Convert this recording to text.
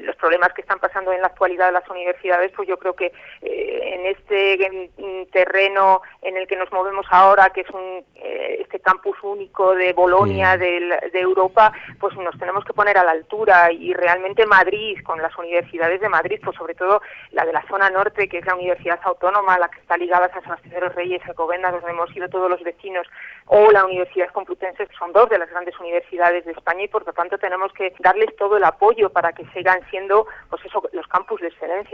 los problemas que están pasando en la actualidad las universidades, pues yo creo que en este terreno en el que nos movemos ahora, que es este campus único de Bolonia, de Europa, pues nos tenemos que poner a la altura, y realmente Madrid, con las universidades de Madrid, pues sobre todo la de la zona norte, que es la Universidad Autónoma, la que está ligada a San Sebastián de los Reyes, Alcobendas, donde hemos ido todos los vecinos, o la Universidad Complutense, que son dos de las grandes universidades de España, y por lo tanto tenemos que darles todo el apoyo para que sigan siendo, pues eso, los campus de excelencia.